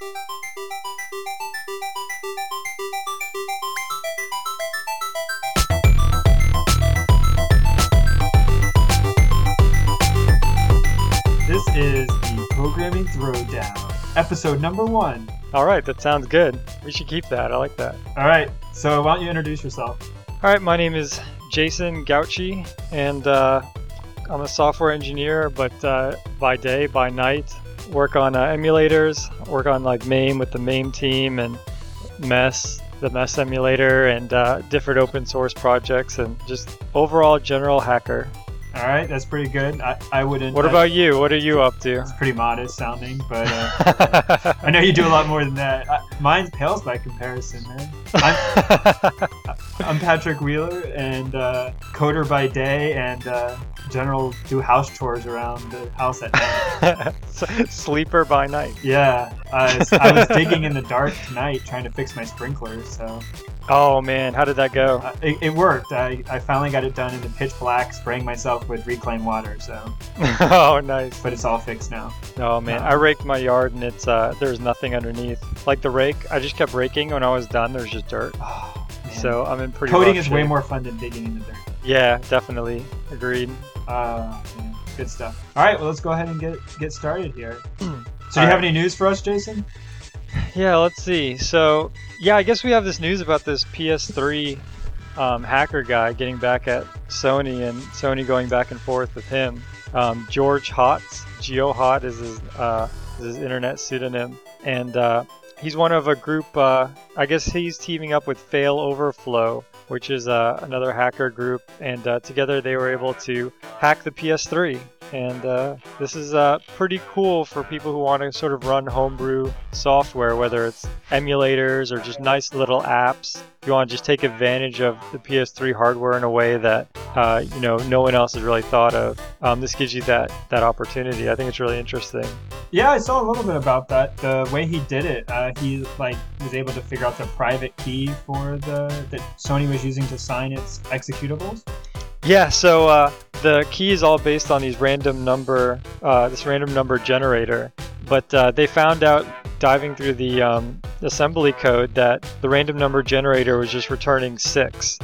This is the Programming Throwdown, episode number 1. All right, that sounds good. We should keep that. I like that. All right, so why don't you introduce yourself? All right, my name is Jason Gauchi, and I'm a software engineer, but by day, by night, work on emulators, work on like MAME with the MAME team, and MESS, the MESS emulator, and different open source projects, and just overall general hacker. All right, that's pretty good. I wouldn't... What about you? What are you up to? It's pretty modest sounding, but I know you do a lot more than that. Mine pales by comparison, man. I'm Patrick Wheeler, and coder by day, and general do house chores around the house at night. Sleeper by night. Yeah, I was digging in the dark tonight trying to fix my sprinklers, so... Oh man, how did that go? It worked. I finally got it done in the pitch black, spraying myself with reclaimed water, so... Oh, nice. But it's all fixed now. Oh man, I raked my yard and it's there's nothing underneath. Like the rake, I just kept raking. When I was done, there's just dirt. Oh, man. So I'm in pretty Coding rough is way shape. more fun than digging in the dirt. Yeah, definitely. Agreed. Man. Good stuff. All right, well, let's go ahead and get started here. So do you All have right. any news for us, Jason? Yeah, let's see. So, yeah, I guess we have this news about this PS3 hacker guy getting back at Sony, and Sony going back and forth with him. George Hotz, GeoHot is his internet pseudonym, and he's one of a group. I guess he's teaming up with Fail Overflow, which is another hacker group, and together they were able to hack the PS3. And this is pretty cool for people who want to sort of run homebrew software, whether it's emulators or just nice little apps. You want to just take advantage of the PS3 hardware in a way that no one else has really thought of. This gives you that opportunity. I think it's really interesting. Yeah, I saw a little bit about that. The way he did it, he was able to figure out the private key for that Sony was using to sign its executables. Yeah, so the key is all based on these random number generator, but they found out diving through the assembly code that the random number generator was just returning 6.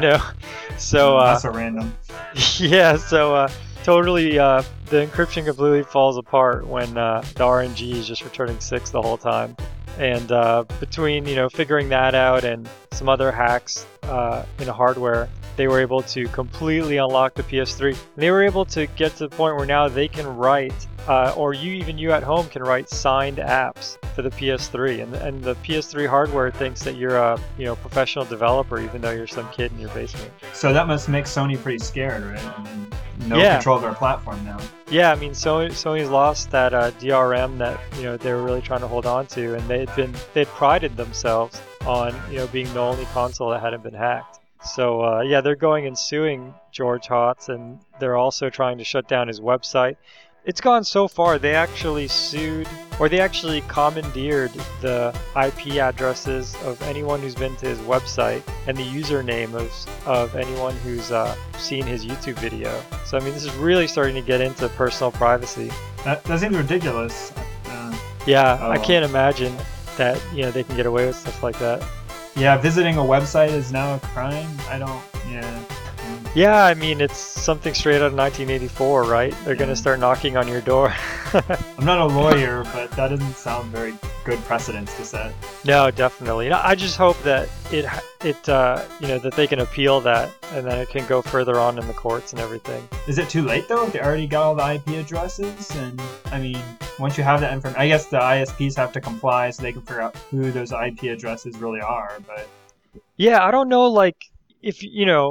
So That's so random. yeah, so totally the encryption completely falls apart when the RNG is just returning 6 the whole time. And between figuring that out and some other hacks in the hardware, they were able to completely unlock the PS3. And they were able to get to the point where now they can write, or you at home can write signed apps for the PS3. And the PS3 hardware thinks that you're a professional developer, even though you're some kid in your basement. So that must make Sony pretty scared, right? I mean, no Yeah. control of their platform now. Yeah, I mean, Sony's lost that DRM that they were really trying to hold on to, and they'd prided themselves on being the only console that hadn't been hacked. So yeah, they're going and suing George Hotz, and they're also trying to shut down his website. It's gone so far, they actually commandeered the IP addresses of anyone who's been to his website and the username of anyone who's seen his YouTube video. So I mean, this is really starting to get into personal privacy. That seems ridiculous. Yeah, Oh, I well. can't imagine that they can get away with stuff like that. Yeah, visiting a website is now a crime. Yeah, I mean, it's something straight out of 1984, right? They're going to start knocking on your door. I'm not a lawyer, but that doesn't sound very good precedents to set. No, definitely. I just hope that that they can appeal that, and then it can go further on in the courts and everything. Is it too late though if they already got all the IP addresses? And I mean, once you have that information, I guess the ISPs have to comply so they can figure out who those IP addresses really are. But Yeah, I don't know, like if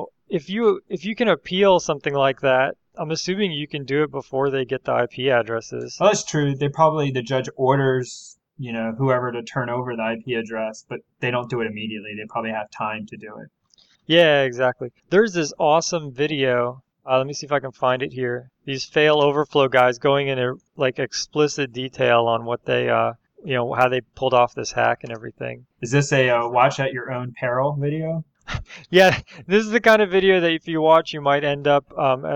you can appeal something like that. I'm assuming you can do it before they get the IP addresses. well, that's true. The judge orders whoever to turn over the IP address, but they don't do it immediately. They probably have time to do it. Yeah, exactly. There's this awesome video. Let me see if I can find it here. These Fail Overflow guys going into like explicit detail on what they, how they pulled off this hack and everything. Is this a watch at your own peril video? Yeah, this is the kind of video that if you watch, you might end up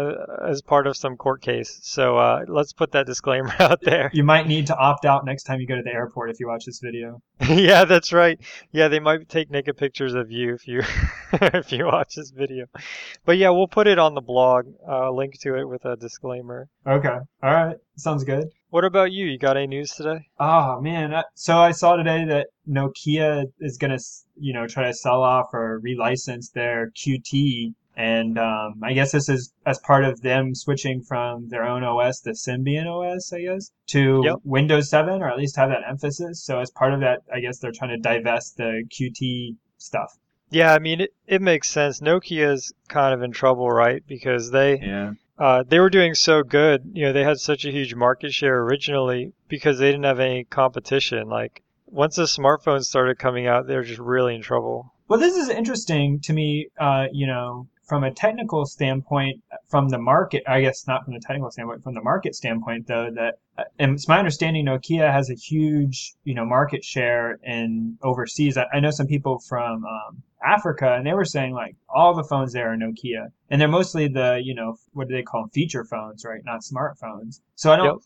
as part of some court case. So let's put that disclaimer out there. You might need to opt out next time you go to the airport if you watch this video. Yeah, that's right. Yeah, they might take naked pictures of you if you if you watch this video. But yeah, we'll put it on the blog, link to it with a disclaimer. Okay. All right. Sounds good. What about you? You got any news today? Oh man. So I saw today that Nokia is gonna, try to sell off or relicense their QT, and I guess this is as part of them switching from their own OS, the Symbian OS, I guess, Yep. to Windows 7, or at least have that emphasis. So as part of that, I guess they're trying to divest the QT stuff. Yeah, I mean it makes sense. Nokia's kind of in trouble, right? Because Yeah. they were doing so good. You know, they had such a huge market share originally because they didn't have any competition. Like once the smartphones started coming out, they were just really in trouble. Well, this is interesting to me, from a technical standpoint, from the market, I guess not from the technical standpoint, from the market standpoint, though, that, and it's my understanding Nokia has a huge, market share in overseas. I know some people from Africa, and they were saying like all the phones there are Nokia, and they're mostly the, what do they call them? Feature phones, right? Not smartphones. So I Yep. don't,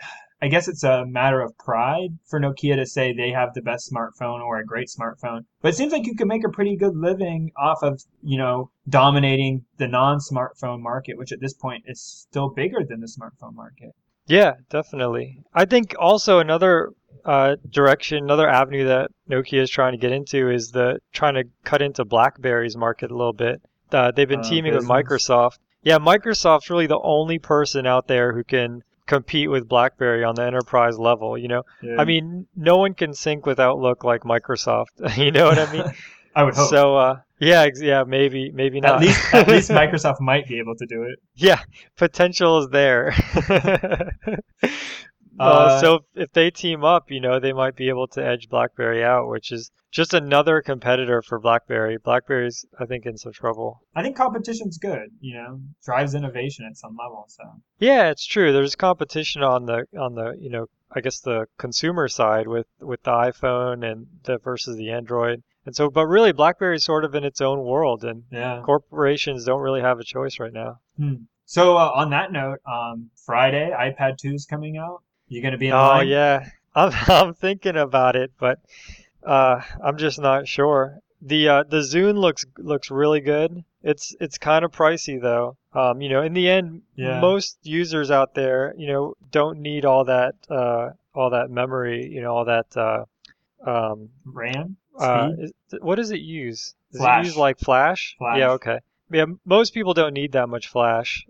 I guess it's a matter of pride for Nokia to say they have the best smartphone or a great smartphone. But it seems like you can make a pretty good living off of, dominating the non-smartphone market, which at this point is still bigger than the smartphone market. Yeah, definitely. I think also another direction, another avenue that Nokia is trying to get into is the trying to cut into BlackBerry's market a little bit. They've been teaming with Business. Microsoft. Yeah, Microsoft's really the only person out there who can compete with BlackBerry on the enterprise level. You know, I Yeah. mean, no one can sync with Outlook like Microsoft. You know what I mean? I would hope. So, yeah, yeah, maybe At not. least Microsoft might be able to do it. Yeah, potential is there. Uh, So if they team up, you know, they might be able to edge BlackBerry out, which is just another competitor for BlackBerry. BlackBerry's, I think, in some trouble. I think competition's good, drives innovation at some level. So Yeah, it's true. There's competition on you know, I guess the consumer side with the iPhone and the versus the Android. And so, but really, BlackBerry's sort of in its own world, and yeah. corporations don't really have a choice right now. So on that note, Friday iPad 2 is coming out. You gonna be in Oh line? yeah, I'm thinking about it, but I'm just not sure. The Zune looks really good. It's kind of pricey though. You know, in the end, Yeah. most users out there, you know, don't need all that memory, you know, all that um RAM? Speed? what does it use? Does it use Flash. like Flash? Yeah, Flash. okay. Yeah, most people don't need that much Flash.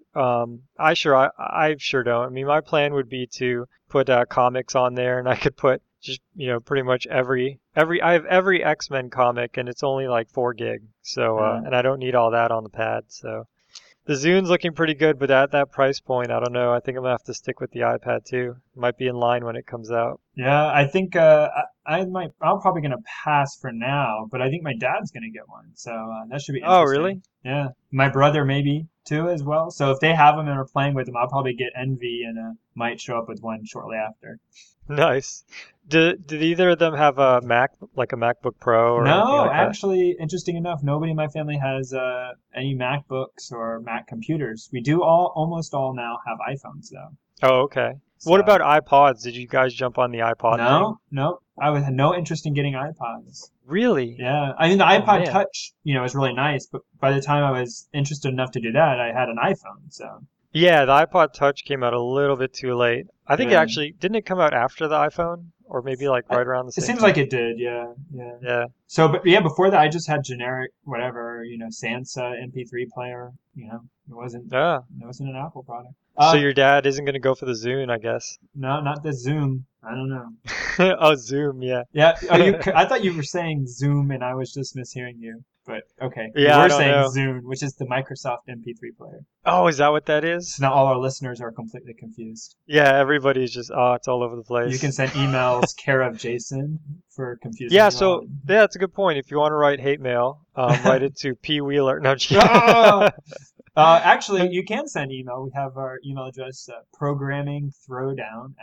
I sure don't. I mean, my plan would be to put comics on there, and I could put just pretty much every I have every X-Men comic, and it's only like 4 gig. So Uh, and I don't need all that on the pad. So the Zune's looking pretty good, but at that price point, I don't know. I think I'm gonna have to stick with the iPad too. Might be in line when it comes out. yeah, I think I'm probably gonna pass for now, but I think my dad's gonna get one, so that should be Oh, interesting. really? Yeah, my brother maybe too as well. So if they have them and are playing with them, I'll probably get envy and might show up with one shortly after. Nice. Did either of them have a Mac, like a MacBook Pro or anything No, like that? actually, interesting enough, nobody in my family has any MacBooks or Mac computers. We do almost all now have iPhones though. Oh, okay. What So about iPods? Did you guys jump on the iPod thing? no, had no interest in getting iPods. Really? Yeah, I mean the Oh iPod man. Touch, is really nice, but by the time I was interested enough to do that, I had an iPhone. So Yeah, the iPod Touch came out a little bit too late. I think it yeah, actually didn't it come out after the iPhone or maybe like I, right around the it same seems like time? it did. Yeah, yeah. Yeah. So, but yeah, before that, I just had generic whatever, Sansa MP3 player. Yeah. it wasn't an Apple product. So your dad isn't gonna go for the Zune, I guess. No, not the Zoom. I don't know. Oh, Zoom, yeah. Yeah, I thought you were saying Zoom, and I was just mishearing you. But okay, you Yeah, I were don't saying know. Zune, which is the Microsoft MP3 player. Oh, is that what that is? So now all our listeners are completely confused. Yeah, everybody's just it's all over the You can place. send emails care of Jason for confusing Yeah, you so all. yeah, that's a good point. If you want to write hate mail, write it to P Wheeler. No, I'm just Ah! kidding. Actually, you can send email. We have our email address,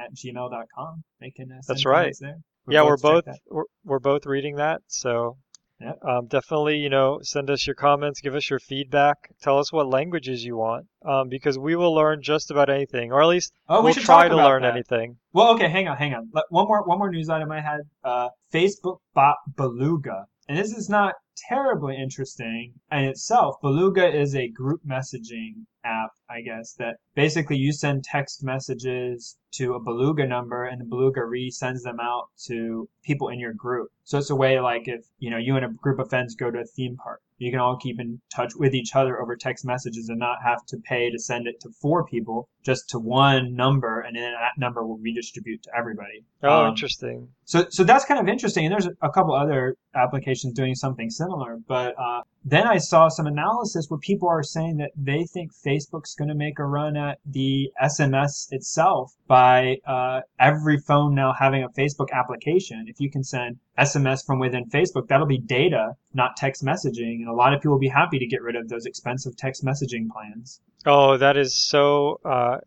programmingthrowdown@gmail.com. They can That's send right. comments there. We'd Yeah, love to check that. we're both reading that, so Yeah. Definitely, send us your comments, give us your feedback, tell us what languages you want, because we will learn just about anything, or at least Oh, we we'll should try talk to about learn that. anything. Well, okay, hang on. One more news item I had. Facebook bought Beluga, and this is not terribly interesting in itself. Beluga is a group messaging app, I guess, that basically you send text messages to a Beluga number, and the Beluga resends them out to people in your group. So it's a way like if you and a group of friends go to a theme park, you can all keep in touch with each other over text messages and not have to pay to send it to four people, just to one number, and then that number will redistribute to everybody. Oh, interesting. So that's kind of interesting, and there's a couple other applications doing something similar. But then I saw some analysis where people are saying that they think Facebook's going to make a run at the SMS itself by every phone now having a Facebook application. If you can send SMS from within Facebook, that'll be data, not text messaging, and a lot of people will be happy to get rid of those expensive text messaging plans. Oh, that is so,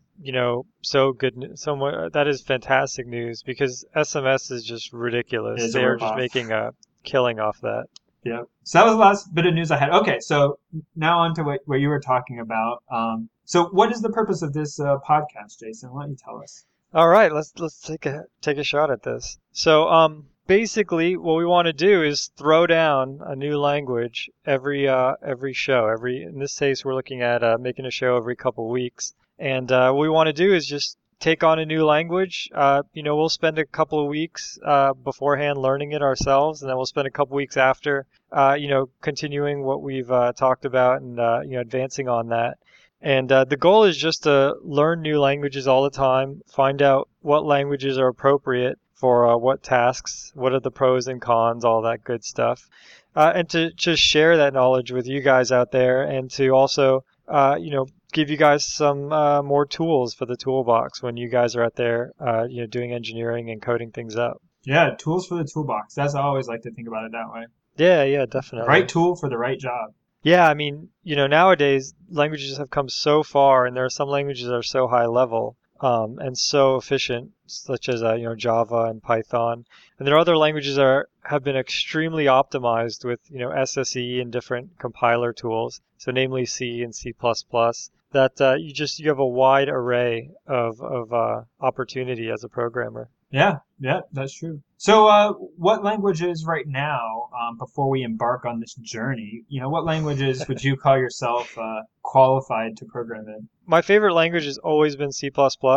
so good. That is fantastic news because SMS is just It ridiculous. is a They are just ripoff. making a killing off that. Yeah. So that was the last bit of news I had. Okay, so now on to what you were talking about. So what is the purpose of this podcast, Jason? Why don't you tell us? All right, let's take a shot at this. So, basically, what we want to do is throw down a new language every show. In this case, we're looking at making a show every couple weeks, and what we want to do is just take on a new language. We'll spend a couple of weeks beforehand learning it ourselves, and then we'll spend a couple weeks after, continuing what we've talked about and advancing on that. And the goal is just to learn new languages all the time, find out what languages are appropriate for what tasks, what are the pros and cons, all that good stuff. And to just share that knowledge with you guys out there and to also, give you guys some more tools for the toolbox when you guys are out there, doing engineering and coding things up. Yeah, tools for the toolbox. That's I always like to think about it that way. Yeah, yeah, The right definitely. tool for the right job. Yeah, I mean, nowadays languages have come so far, and there are some languages that are so high level and so efficient, such as Java and Python. And there are other languages that have been extremely optimized with SSE and different compiler tools. So namely C and C++. That you have a wide array of opportunity as a programmer. Yeah, yeah, that's true. So, what languages right now, before we embark on this journey, what languages would you call yourself qualified to program in? My favorite language has always been C++.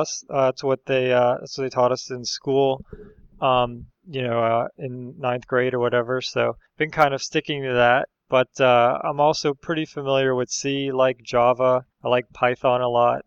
That's what they taught us in school. In ninth grade or whatever. So been kind of sticking to that. But I'm also pretty familiar with C, like Java. I like Python a lot.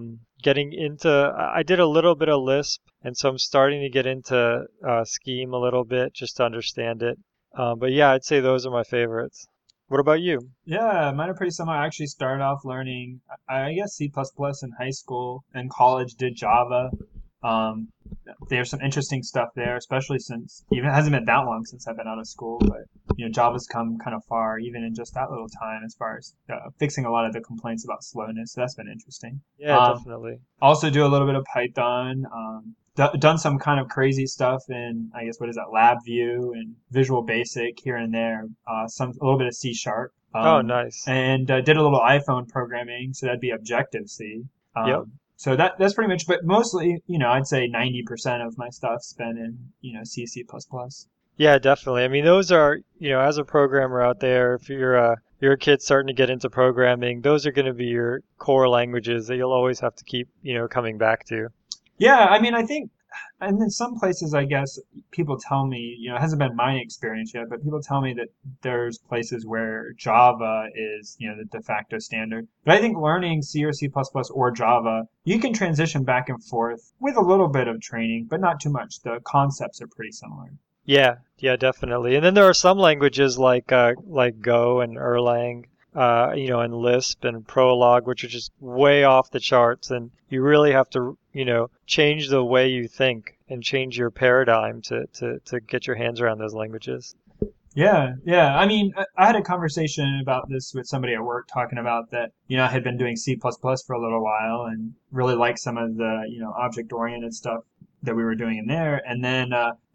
I did a little bit of Lisp, and so I'm starting to get into Scheme a little bit just to understand it. But yeah, I'd say those are my favorites. What about you? Yeah, mine are pretty similar. I actually started off learning, I guess, C++ in high school and college, did Java. Um, there's some interesting stuff there, especially since even it hasn't been that long since I've been out of school, but Java's come kind of far even in just that little time as far as fixing a lot of the complaints about slowness. So that's been interesting. Yeah, definitely. Also do a little bit of Python. Done some kind of crazy stuff in, I guess, what is that, LabVIEW and Visual Basic here and there. A little bit of C Sharp. Oh, nice. And did a little iPhone programming, so that'd be Objective C. Yep. So that's pretty much, but mostly, I'd say 90% of my stuff's been in, C, C++. Yeah, definitely. I mean, those are, as a programmer out there, if you're a kid starting to get into programming, those are going to be your core languages that you'll always have to keep, coming back to. Yeah, I mean, I think, and in some places, I guess people tell me, it hasn't been my experience yet, but people tell me that there's places where Java is, the de facto standard. But I think learning C or C++ or Java, you can transition back and forth with a little bit of training, but not too much. The concepts are pretty similar. Yeah, yeah, definitely. And then there are some languages like Go and Erlang, and Lisp and Prolog, which are just way off the charts, and you really have to, change the way you think and change your paradigm to get your hands around those languages. Yeah, yeah. I mean, I had a conversation about this with somebody at work talking about that, I had been doing C++ for a little while and really liked some of the, object-oriented stuff that we were doing in there. And then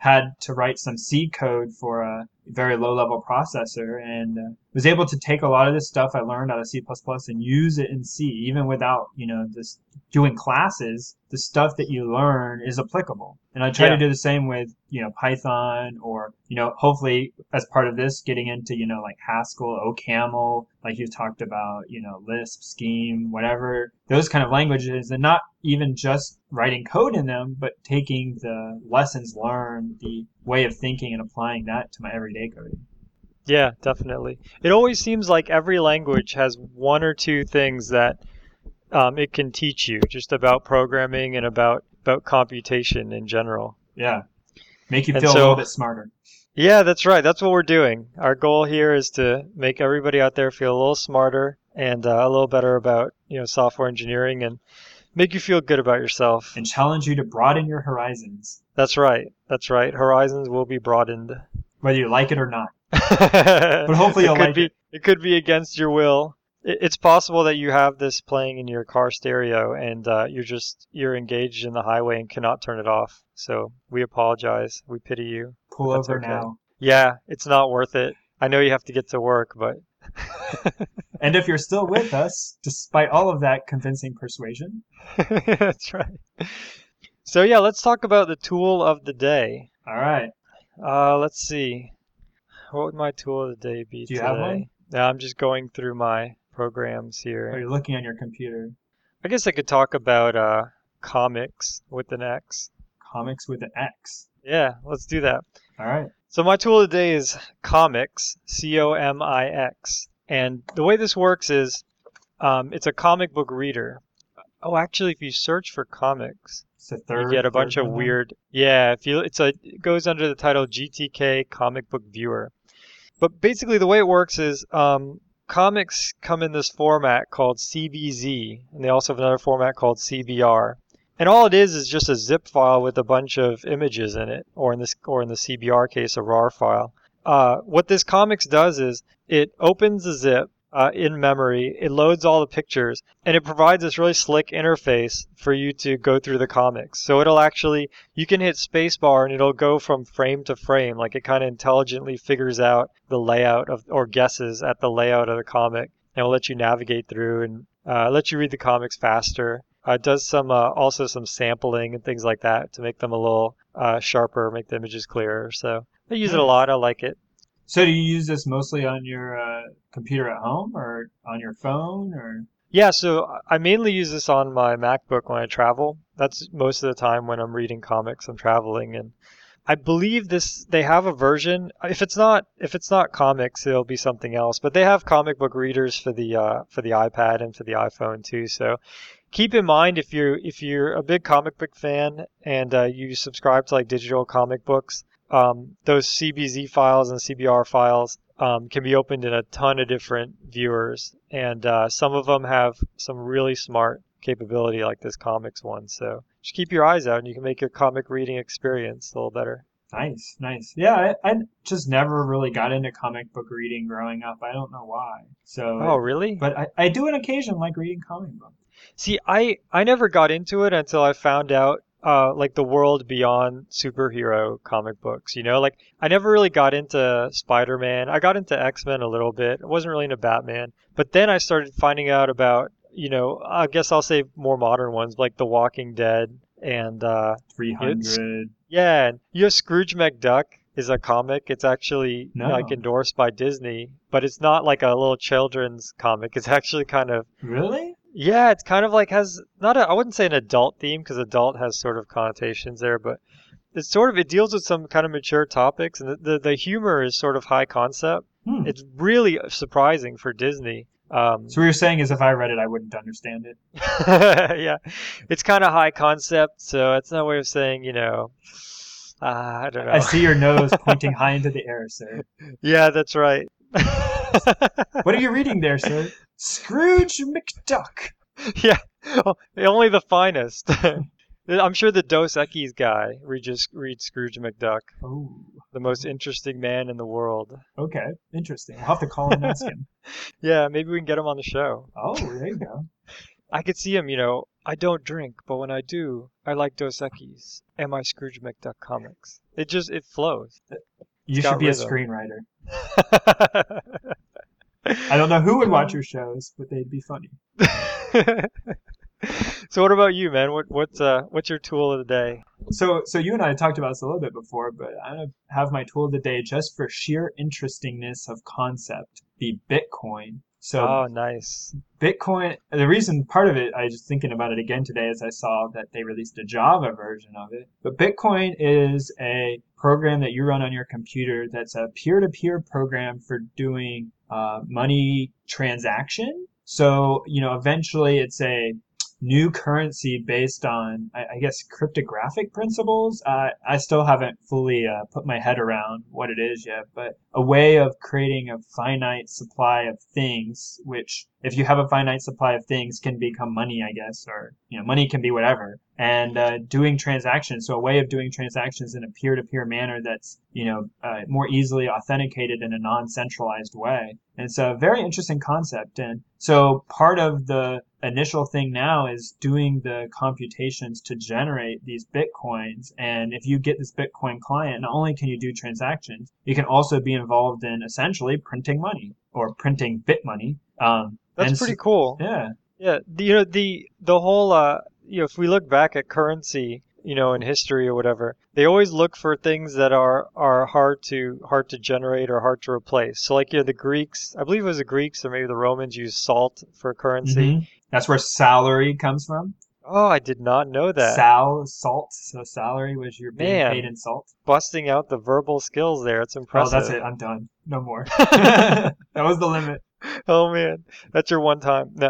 had to write some C code for a very low level processor, and was able to take a lot of this stuff I learned out of C++ and use it in C, even without, this doing classes. The stuff that you learn is applicable. And I try to do the same with, Python, or, hopefully as part of this, getting into, like Haskell, OCaml, like you talked about, Lisp, Scheme, whatever, those kind of languages, and not even just writing code in them, but taking the lessons learned, the way of thinking, and applying that to my everyday coding. Yeah, definitely. It always seems like every language has one or two things that it can teach you just about programming and about computation in general. Yeah. Make you feel a little bit smarter. Yeah, that's right. That's what we're doing. Our goal here is to make everybody out there feel a little smarter and a little better about, software engineering, and make you feel good about yourself. And challenge you to broaden your horizons. That's right. That's right. Horizons will be broadened. Whether you like it or not. But hopefully you'll like it. It could be against your will. It's possible that you have this playing in your car stereo, and you're engaged in the highway and cannot turn it off. So we apologize. We pity you. Pull over now. Yeah, it's not worth it. I know you have to get to work, but... And if you're still with us, despite all of that convincing persuasion. That's right. So yeah, let's talk about the tool of the day. All right. Let's see. What would my tool of the day be today? Do you have one? Yeah, I'm just going through my programs here. Or you're looking on your computer. I guess I could talk about comics with an X. Comics with an X. Yeah, let's do that. All right. So my tool of the day is Comix, Comix. And the way this works is it's a comic book reader. Oh, actually, if you search for comics, you get a bunch of weird... Yeah, it goes under the title GTK Comic Book Viewer. But basically the way it works is comics come in this format called CBZ, and they also have another format called CBR. And all it is just a zip file with a bunch of images in it, or in the CBR case, a RAR file. What this comics does is it opens the zip in memory, it loads all the pictures, and it provides this really slick interface for you to go through the comics. So you can hit spacebar and it'll go from frame to frame, like it kind of intelligently figures out the layout or guesses at the layout of the comic, and it'll let you navigate through and let you read the comics faster. It does also some sampling and things like that to make them a little sharper, make the images clearer. So I use it a lot. I like it. So do you use this mostly on your computer at home or on your phone, or? Yeah, so I mainly use this on my MacBook when I travel. That's most of the time when I'm reading comics, I'm traveling, and I believe they have a version. If it's not comics, it'll be something else. But they have comic book readers for the iPad and for the iPhone too. So keep in mind, if you're a big comic book fan and you subscribe to like digital comic books, those CBZ files and CBR files can be opened in a ton of different viewers, and some of them have some really smart capability like this comics one. So just keep your eyes out and you can make your comic reading experience a little better. Nice. Yeah, I just never really got into comic book reading growing up. I don't know why. So. Oh, really? But I do on occasion like reading comic books. See, I never got into it until I found out like the world beyond superhero comic books, like I never really got into Spider-Man. I got into X-Men a little bit. I wasn't really into Batman. But then I started finding out about, I guess I'll say more modern ones like The Walking Dead and 300. Yeah, and Scrooge McDuck is a comic. It's actually like endorsed by Disney, but it's not like a little children's comic. It's actually kind of... Really? Yeah, it's kind of like has I wouldn't say an adult theme because adult has sort of connotations there, but it deals with some kind of mature topics, and the humor is sort of high concept. It's really surprising for Disney. So what you're saying is if I read it, I wouldn't understand it. Yeah, it's kind of high concept, so it's no way of saying, I don't know. I see your nose pointing high into the air, sir. Yeah, that's right. What are you reading there, sir? Scrooge McDuck. Yeah, only the finest. I'm sure the Dos Equis guy reads Scrooge McDuck. Oh. The most interesting man in the world. Okay, interesting. We'll have to call him and ask him. Yeah, maybe we can get him on the show. Oh, there you go. I could see him, I don't drink, but when I do, I like Dos Equis. Am I Scrooge McDuck comics? It flows. It's You should got be a rhythm. screenwriter. I don't know who would watch your shows, but they'd be funny. So what about you, man? What's your tool of the day? So you and I talked about this a little bit before, but I'm gonna have my tool of the day just for sheer interestingness of concept, be Bitcoin. So Oh, nice. Bitcoin, the reason part of it, I was just thinking about it again today as I saw that they released a Java version of it. But Bitcoin is a program that you run on your computer that's a peer-to-peer program for doing money transaction. So, eventually it's a new currency based on, I guess, cryptographic principles. I still haven't fully put my head around what it is yet, but a way of creating a finite supply of things, which if you have a finite supply of things can become money, I guess, or, money can be whatever. And doing transactions, so a way of doing transactions in a peer-to-peer manner that's, more easily authenticated in a non-centralized way. And it's a very interesting concept. And so part of the initial thing now is doing the computations to generate these Bitcoins. And if you get this Bitcoin client, not only can you do transactions, you can also be involved in essentially printing money or printing bit money. That's And pretty cool. yeah, Yeah, the whole if we look back at currency, in history or whatever, they always look for things that are hard to generate or hard to replace. So like the Greeks, I believe it was the Greeks or maybe the Romans used salt for currency. that's where salary comes from. Oh, I did not know that. Salt. So salary was you're being paid Man, in salt. busting out the verbal skills there. It's Oh, that's impressive. it. I'm done. No more. That was the limit. Oh man, that's your one time. No.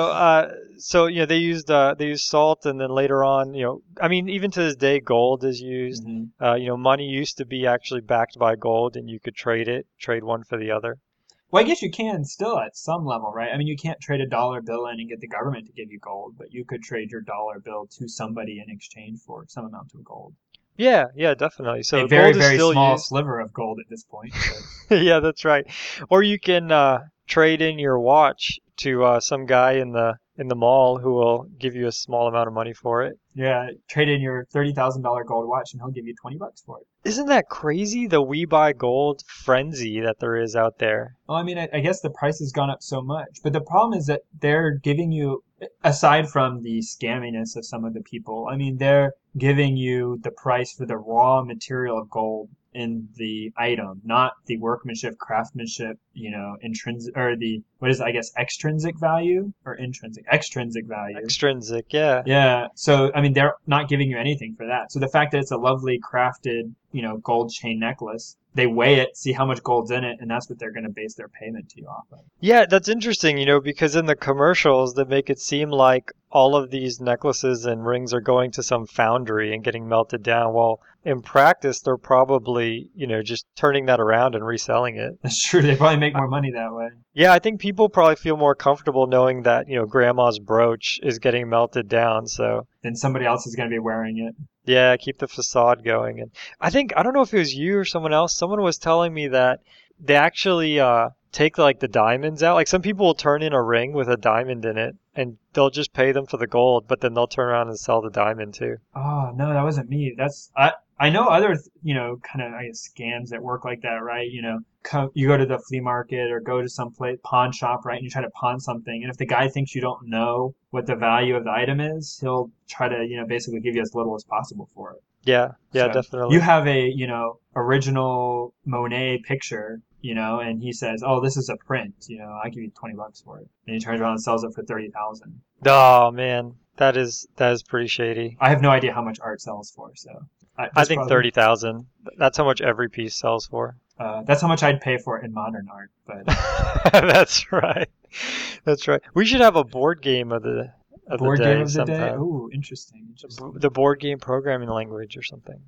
So they used salt, and then later on, I mean, even to this day, gold is used. hmm Money used to be actually backed by gold, and you could trade one for the other. Well, I guess you can still at some level, right? I mean, you can't trade a dollar bill in and get the government to give you gold, but you could trade your dollar bill to somebody in exchange for some amount of gold. Yeah, yeah, definitely. A So very, gold is very still small used. sliver of gold at this point. But Yeah, that's right. Or you can trade in your watch to some guy in the mall who will give you a small amount of money for it. yeah, trade in your $30,000 gold watch and he'll give you $20 for it. Isn't that crazy? The we buy gold frenzy that there is out there. Well, I mean, I guess the price has gone up so much, but the problem is that they're giving you, aside from the scamminess of some of the people, I mean, they're giving you the price for the raw material of gold in the item, not the workmanship, craftsmanship, intrinsic, or the, what is, it, I guess, extrinsic value or intrinsic, extrinsic value. Extrinsic, yeah. Yeah. So, I mean, they're not giving you anything for that. So the fact that it's a lovely crafted, gold chain necklace, they weigh it, see how much gold's in it, and that's what they're going to base their payment to you off of. Yeah, that's interesting, because in the commercials they make it seem like all of these necklaces and rings are going to some foundry and getting melted down. Well, in practice, they're probably, just turning that around and reselling it. That's true. They probably make more money that way. Yeah, I think people probably feel more comfortable knowing that, grandma's brooch is getting melted down. So, Then somebody else is going to be wearing it. yeah, keep the facade going. And I don't know if it was you or someone else. Someone was telling me that they actually take like the diamonds out. Like some people will turn in a ring with a diamond in it and they'll just pay them for the gold, but then they'll turn around and sell the diamond too. Oh, no, that wasn't me. I know other, kind of, I guess, scams that work like that, right? You go to the flea market or go to some place, pawn shop, right? And you try to pawn something. And if the guy thinks you don't know what the value of the item is, he'll try to, basically give you as little as possible for it. Yeah, yeah, So you definitely. have a, original Monet picture, and he says, "Oh, this is a print. I give you $20 for it." And he turns around and sells it for 30,000. Oh man, that is pretty shady. I have no idea how much art sells for, so I that's think probably 30,000. That's how much every piece sells for. that's how much I'd pay for it in modern art. But That's right. That's right. We should have a board game of the board game day of the day. sometime. Ooh, interesting, interesting. The board game programming language or something.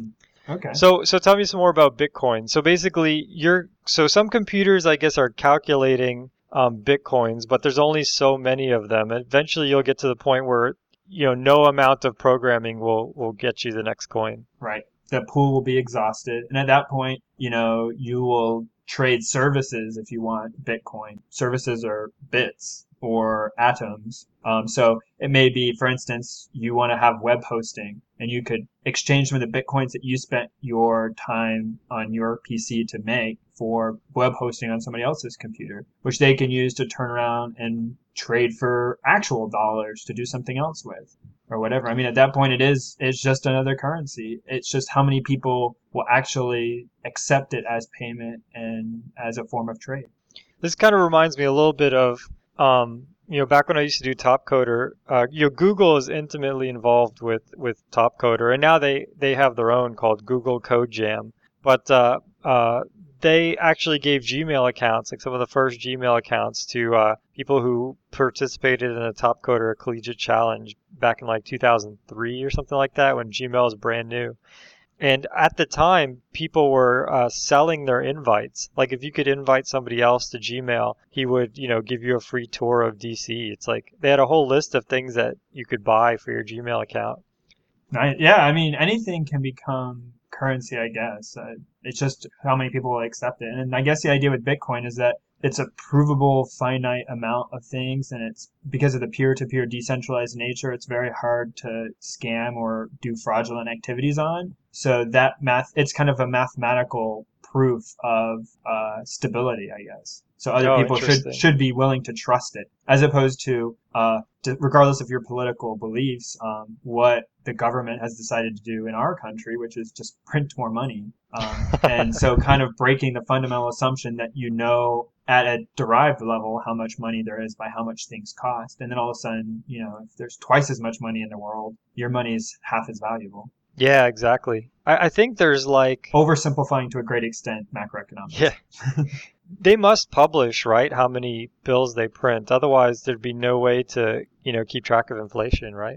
Okay. So tell me some more about Bitcoin. So basically, some computers, I guess, are calculating Bitcoins, but there's only so many of them. Eventually, you'll get to the point where no amount of programming will get you the next coin. Right. The pool will be exhausted, and at that point, you will trade services if you want Bitcoin. Services are bits. or atoms. So it may be, for instance, you want to have web hosting, and you could exchange some of the bitcoins that you spent your time on your PC to make for web hosting on somebody else's computer, which they can use to turn around and trade for actual dollars to do something else with, or whatever. I mean, at that point, it's just another currency. It's just how many people will actually accept it as payment and as a form of trade. This kind of reminds me a little bit of, back when I used to do Topcoder, Google is intimately involved with Topcoder, and now they have their own called Google Code Jam. But they actually gave Gmail accounts, like some of the first Gmail accounts, to people who participated in a Topcoder Collegiate Challenge back in like 2003 or something like that, when Gmail was brand new. And at the time, people were selling their invites. Like if you could invite somebody else to Gmail, he would, give you a free tour of DC. It's like they had a whole list of things that you could buy for your Gmail account. Yeah, I mean, anything can become currency, I guess. It's just how many people will accept it. And I guess the idea with Bitcoin is that it's a provable finite amount of things, and it's because of the peer-to-peer decentralized nature, it's very hard to scam or do fraudulent activities on. So it's kind of a mathematical proof of stability, I guess. So other people should be willing to trust it, as opposed to regardless of your political beliefs, what the government has decided to do in our country, which is just print more money. And so kind of breaking the fundamental assumption that at a derived level how much money there is by how much things cost. And then all of a sudden, if there's twice as much money in the world, your money is half as valuable. Yeah, exactly. I think there's like... Oversimplifying to a great extent macroeconomics. Yeah. They must publish, right, how many bills they print. Otherwise, there'd be no way to, keep track of inflation, right?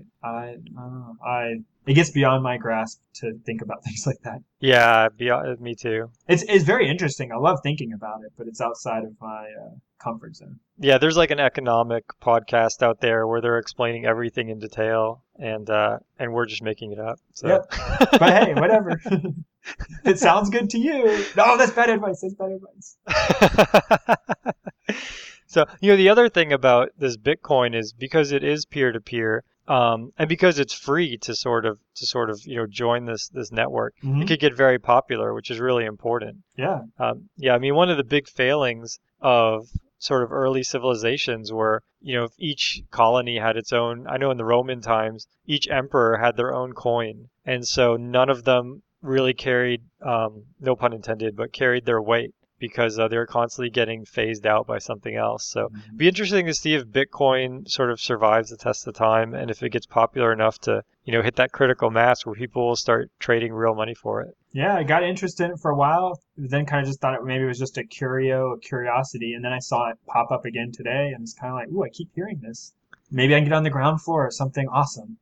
It gets beyond my grasp to think about things like that. Yeah, me too. It's very interesting. I love thinking about it, but it's outside of my comfort zone. Yeah, there's like an economic podcast out there where they're explaining everything in detail, and we're just making it up. So. Yep. But hey, whatever. It sounds good to you. No, that's bad advice. That's bad advice. So, the other thing about this Bitcoin is because it is peer-to-peer, and because it's free to sort of join this network, mm-hmm. It could get very popular, which is really important. Yeah. I mean, one of the big failings of sort of early civilizations were, each colony had its own. I know in the Roman times, each emperor had their own coin, and so none of them really carried, no pun intended, but carried their weight, because they were constantly getting phased out by something else. So it'd be interesting to see if Bitcoin sort of survives the test of time, and if it gets popular enough to, hit that critical mass where people will start trading real money for it. Yeah, I got interested in it for a while, then kind of just thought maybe it was just a curiosity, and then I saw it pop up again today, and it's kind of like, ooh, I keep hearing this. Maybe I can get on the ground floor of something awesome.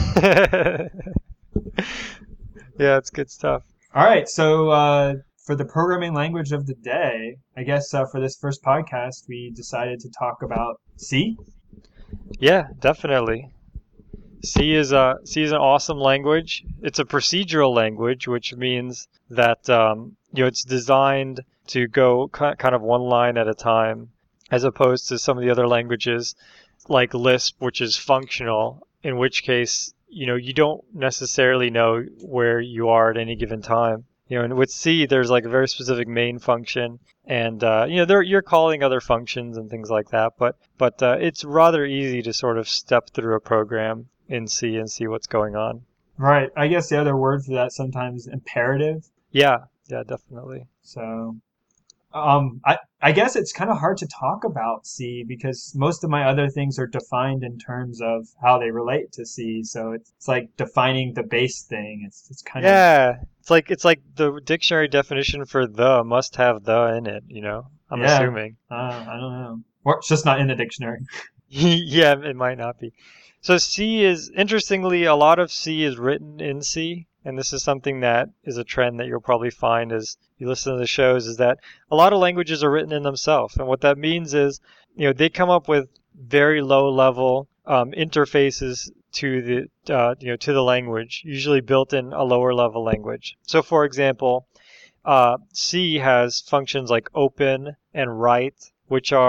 Yeah, it's good stuff. All right, so for the programming language of the day, I guess for this first podcast, we decided to talk about C. Yeah, definitely. C is an awesome language. It's a procedural language, which means that it's designed to go kind of one line at a time, as opposed to some of the other languages like Lisp, which is functional, in which case you don't necessarily know where you are at any given time. And with C, there's like a very specific main function, and you're calling other functions and things like that. But it's rather easy to sort of step through a program in C and see what's going on. Right. I guess the other word for that sometimes imperative. Yeah, definitely. So, I guess it's kind of hard to talk about C because most of my other things are defined in terms of how they relate to C. So it's like defining the base thing. It's kind of... Yeah, it's like the dictionary definition for the must have the in it, I'm assuming. I don't know. Or it's just not in the dictionary. Yeah, it might not be. So C is, interestingly, a lot of C is written in C. And this is something that is a trend that you'll probably find as you listen to the shows, is that a lot of languages are written in themselves. And what that means is, they come up with very low level interfaces to the language, usually built in a lower level language. So for example, C has functions like open and write, which are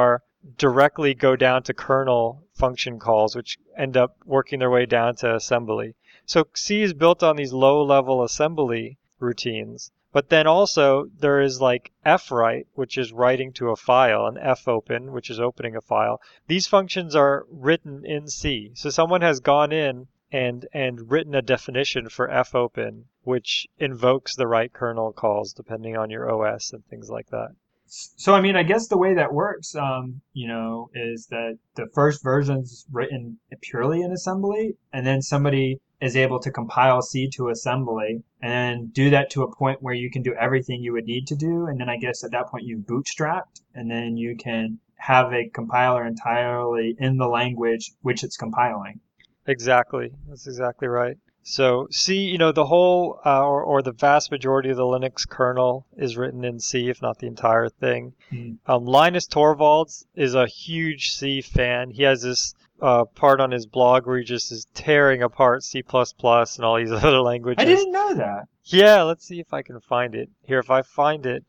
directly go down to kernel function calls, which end up working their way down to assembly. So C is built on these low-level assembly routines. But then also there is like fwrite, which is writing to a file, and fopen, which is opening a file. These functions are written in C. So someone has gone in and written a definition for fopen, which invokes the right kernel calls depending on your OS and things like that. So, I mean, I guess the way that works, is that the first version's written purely in assembly, and then somebody is able to compile C to assembly and do that to a point where you can do everything you would need to do. And then I guess at that point you've bootstrapped, and then you can have a compiler entirely in the language which it's compiling. Exactly. That's exactly right. So C, the whole or the vast majority of the Linux kernel is written in C, if not the entire thing. Hmm. Linus Torvalds is a huge C fan. He has this part on his blog where he just is tearing apart C++ and all these other languages. I didn't know that. Yeah, let's see if I can find it. Here, if I find it,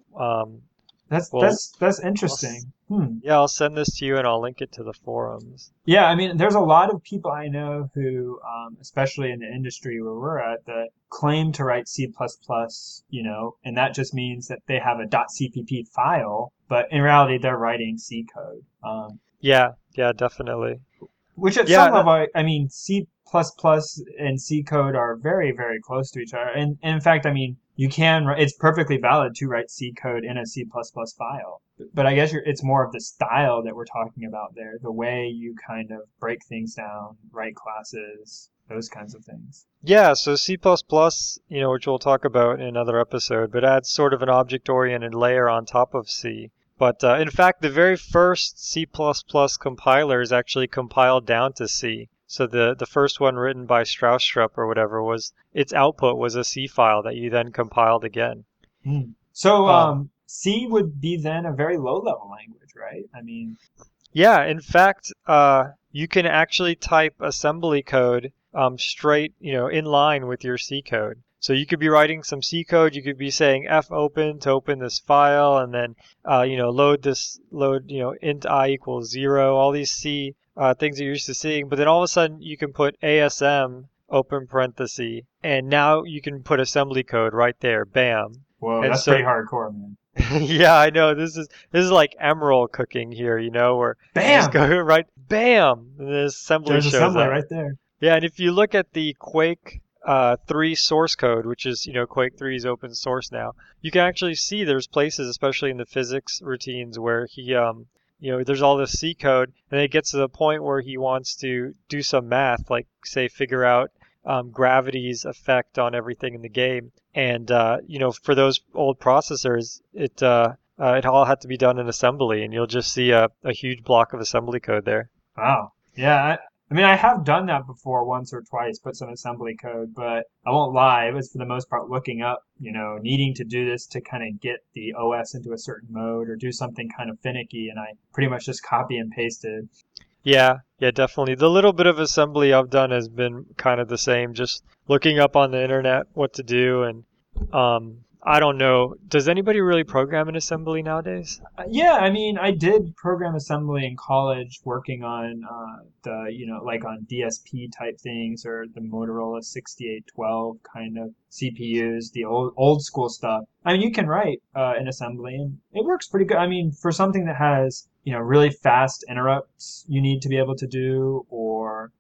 That's interesting. Yeah, I'll send this to you and I'll link it to the forums. Yeah, I mean, there's a lot of people I know who, especially in the industry where we're at, that claim to write C++, and that just means that they have a .cpp file, but in reality, they're writing C code. Yeah, definitely. Which at some level, I mean, C++ and C code are very, very close to each other. And in fact, I mean, it's perfectly valid to write C code in a C++ file. But I guess it's more of the style that we're talking about there, the way you kind of break things down, write classes, those kinds of things. Yeah, so C++, which we'll talk about in another episode, but adds sort of an object-oriented layer on top of C. But in fact, the very first C++ compiler is actually compiled down to C. So the first one written by Strausstrup or whatever its output was a C file that you then compiled again. So C would be then a very low-level language, right? I mean, yeah, in fact, you can actually type assembly code straight, in line with your C code. So you could be writing some C code. You could be saying fopen to open this file, and then load int I equals 0. All these C things that you're used to seeing. But then all of a sudden you can put ASM open parenthesis, and now you can put assembly code right there. Bam. Whoa, that's pretty hardcore, man. Yeah, I know. This is like emerald cooking here, where bam, you just go right, bam, and the assembly There's shows assembly up right there. Yeah, and if you look at the Quake 3 source code, which is, Quake 3 is open source now, you can actually see there's places, especially in the physics routines, where he, there's all this C code, and it gets to the point where he wants to do some math, like, say, figure out gravity's effect on everything in the game. And, for those old processors, it all had to be done in assembly, and you'll just see a huge block of assembly code there. Wow. Yeah, I mean, I have done that before once or twice, put some assembly code, but I won't lie, it was for the most part looking up, needing to do this to kind of get the OS into a certain mode or do something kind of finicky, and I pretty much just copy and pasted. Yeah, definitely. The little bit of assembly I've done has been kind of the same, just looking up on the internet what to do, and I don't know. Does anybody really program in assembly nowadays? Yeah, I mean, I did program assembly in college, working on like on DSP type things or the Motorola 6812 kind of CPUs, the old school stuff. I mean, you can write in assembly, and it works pretty good. I mean, for something that has really fast interrupts you need to be able to do, or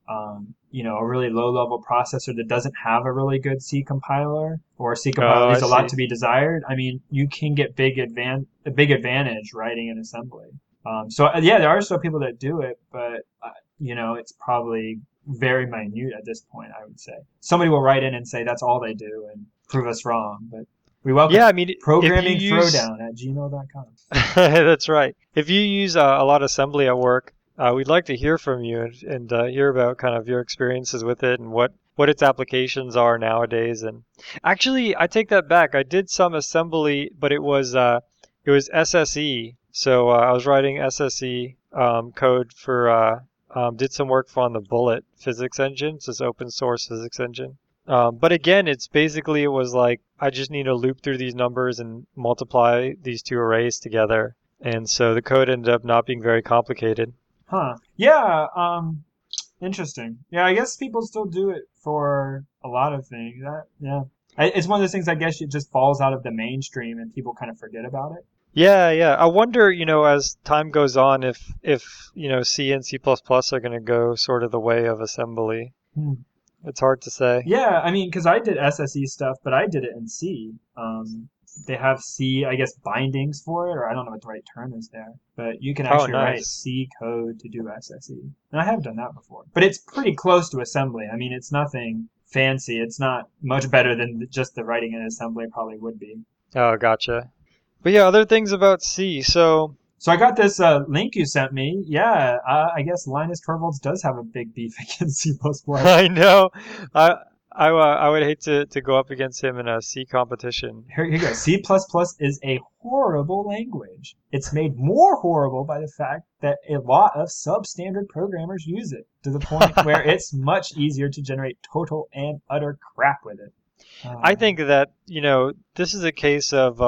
a really low-level processor that doesn't have a really good C compiler, or a C compiler leaves a lot to be desired. I mean, you can get a big advantage writing in assembly. Yeah, there are still people that do it, but it's probably very minute at this point, I would say. Somebody will write in and say that's all they do and prove us wrong, but we welcome programmingthrowdown@gmail.com. That's right. If you use a lot of assembly at work, we'd like to hear from you and hear about kind of your experiences with it and what its applications are nowadays. And actually, I take that back. I did some assembly, but it was SSE. So I was writing SSE code for did some work on the Bullet physics engine. It's this open source physics engine. But again, it was like I just need to loop through these numbers and multiply these two arrays together. and so the code ended up not being very complicated. Huh. Yeah. Interesting. Yeah, I guess people still do it for a lot of things. Yeah. It's one of those things. I guess it just falls out of the mainstream and people kind of forget about it. Yeah. I wonder, as time goes on, if C and C++ are going to go sort of the way of assembly. Hmm. It's hard to say. Yeah, I mean, because I did SSE stuff, but I did it in C. They have C, I guess, bindings for it, or I don't know what the right term is there. But you can Oh, actually write nice. C code to do SSE. And I have done that before. But it's pretty close to assembly. I mean, it's nothing fancy. It's not much better than just the writing in assembly probably would be. Oh, gotcha. But yeah, other things about C. So So I got this link you sent me. Yeah, I guess Linus Torvalds does have a big beef against C++. I know. I would hate to go up against him in a C competition. Here you go. C++ is a horrible language. It's made more horrible by the fact that a lot of substandard programmers use it to the point where it's much easier to generate total and utter crap with it. I think that, this is a case of,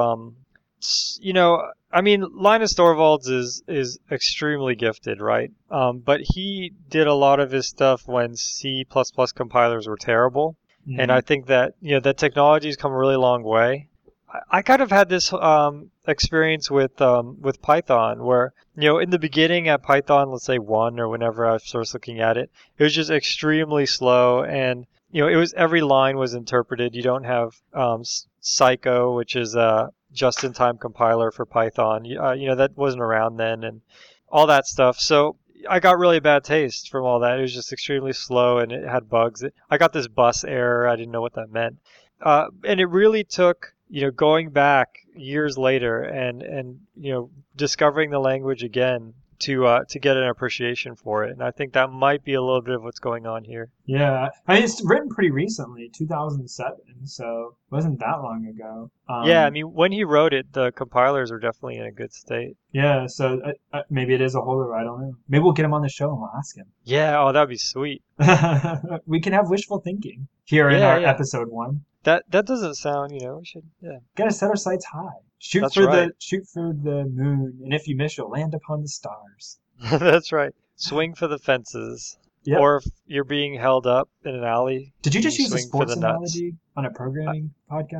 I mean, Linus Torvalds is extremely gifted, right? But he did a lot of his stuff when C++ compilers were terrible. And I think that, that technology's come a really long way. I kind of had this experience with Python where, in the beginning at Python, let's say 1 or whenever I was first looking at it, it was just extremely slow and, it was every line was interpreted. You don't have Psycho, which is a just-in-time compiler for Python. That wasn't around then and all that stuff. So I got really bad taste from all that. It was just extremely slow and it had bugs. I got this bus error. I didn't know what that meant. And it really took, going back years later and discovering the language again to get an appreciation for it. And I think that might be a little bit of what's going on here. Yeah, I mean, it's written pretty recently, 2007, so it wasn't that long ago. Yeah, I mean, when he wrote it, the compilers were definitely in a good state. Yeah, so maybe it is a holder. I don't know. Maybe we'll get him on the show and we'll ask him. Yeah, oh, that'd be sweet. We can have wishful thinking here in our episode 1. That doesn't sound, we should, yeah. Gotta set our sights high. Shoot for the moon, and if you miss, you'll land upon the stars. That's right. Swing for the fences. Yep. Or if you're being held up in an alley. Did you just use a sports analogy on a programming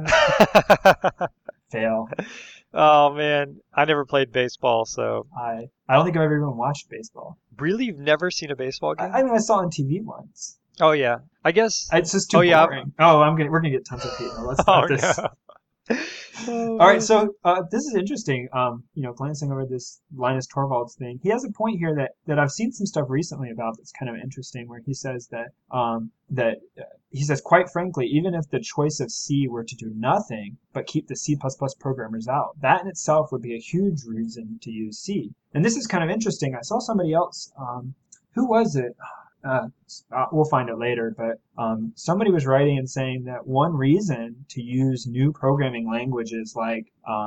podcast? Fail. Oh man, I never played baseball, so I don't think I've ever even watched baseball. Really, you've never seen a baseball game? I mean, I saw it on TV once. Oh yeah, I guess it's just too boring. Oh, we're gonna get tons of hate. Let's stop this. No. All right, so this is interesting. Glancing over this Linus Torvalds thing, he has a point here that I've seen some stuff recently about that's kind of interesting, where he says that he says, quite frankly, even if the choice of C were to do nothing but keep the C++ programmers out, that in itself would be a huge reason to use C. And this is kind of interesting. I saw somebody else. Who was it? We'll find it later, but somebody was writing and saying that one reason to use new programming languages like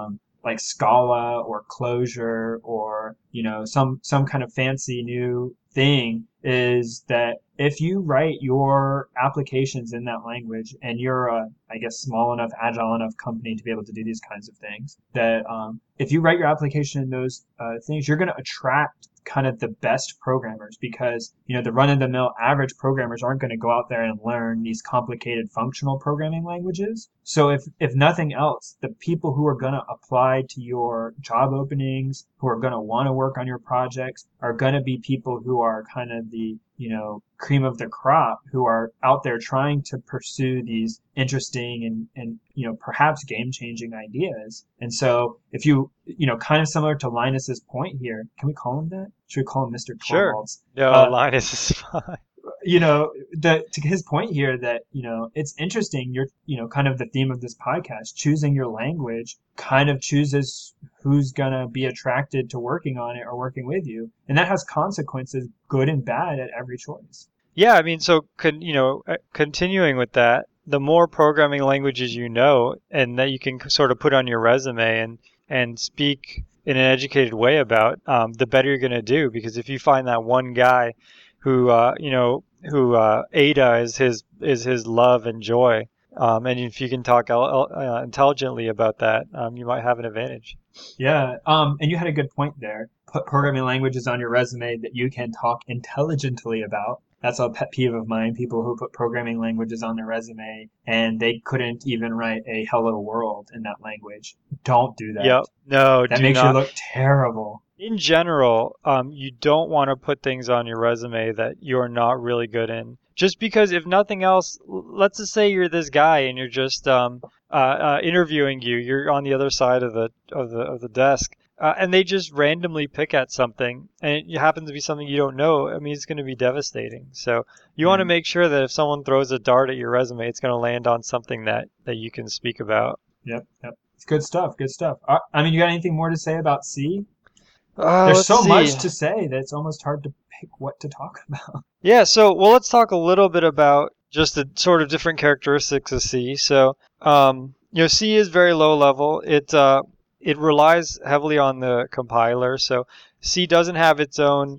Scala or Clojure or some kind of fancy new thing is that if you write your applications in that language and you're a, I guess, small enough, agile enough company to be able to do these kinds of things, that if you write your application in those things, you're going to attract kind of the best programmers because, the run-of-the-mill average programmers aren't going to go out there and learn these complicated functional programming languages. So if nothing else, the people who are going to apply to your job openings, who are going to want to work on your projects, are going to be people who are kind of the, cream of the crop, who are out there trying to pursue these interesting and perhaps game-changing ideas. And so if you, kind of similar to Linus's point here, can we call him that? Should we call him Mr. Torvalds? Sure. No, Linus is fine. To his point here that, it's interesting, you're, kind of the theme of this podcast, choosing your language kind of chooses who's going to be attracted to working on it or working with you. And that has consequences, good and bad, at every choice. Yeah, I mean, so, continuing with that, the more programming languages you know and that you can sort of put on your resume and speak in an educated way about, the better you're going to do. Because if you find that one guy who Ada is his love and joy, And if you can talk intelligently about that, you might have an advantage. Yeah, and you had a good point there. Put programming languages on your resume that you can talk intelligently about. That's a pet peeve of mine, people who put programming languages on their resume and they couldn't even write a hello world in that language. Don't do that. Yep. No, That do makes you not. look terrible. In general, you don't want to put things on your resume that you're not really good in. Just because, if nothing else, let's just say you're this guy and you're just interviewing you. You're on the other side of the desk, and they just randomly pick at something, and it happens to be something you don't know. I mean, it's going to be devastating. So you want to Yeah. make sure that if someone throws a dart at your resume, it's going to land on something that you can speak about. Yep, yep. It's good stuff, good stuff. I mean, you got anything more to say about C? There's Let's so see. much to say that it's almost hard to pick what to talk about. Yeah, so well, let's talk a little bit about just the sort of different characteristics of C. So, C is very low level. It relies heavily on the compiler. So C doesn't have its own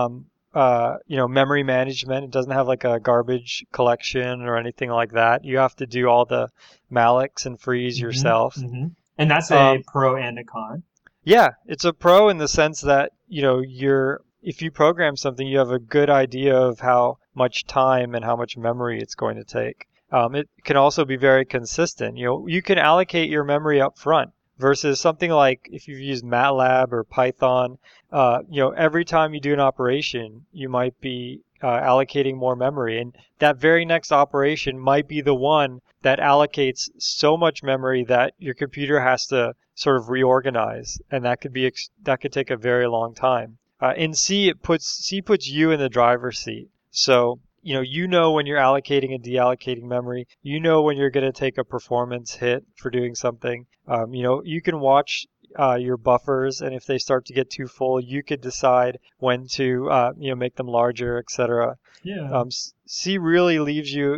memory management. It doesn't have like a garbage collection or anything like that. You have to do all the mallocs and frees Hmm. yourself. Hmm. And that's a Um, pro and a con. Yeah, it's a pro in the sense that, you're if you program something, you have a good idea of how much time and how much memory it's going to take. It can also be very consistent. You can allocate your memory up front versus something like if you've used MATLAB or Python. Every time you do an operation, you might be allocating more memory, and that very next operation might be the one that allocates so much memory that your computer has to sort of reorganize, and that could take a very long time. In C, C puts you in the driver's seat. So when you're allocating and deallocating memory. You know when you're going to take a performance hit for doing something. You can watch your buffers, and if they start to get too full, you could decide when to make them larger, etc. Yeah. C really leaves you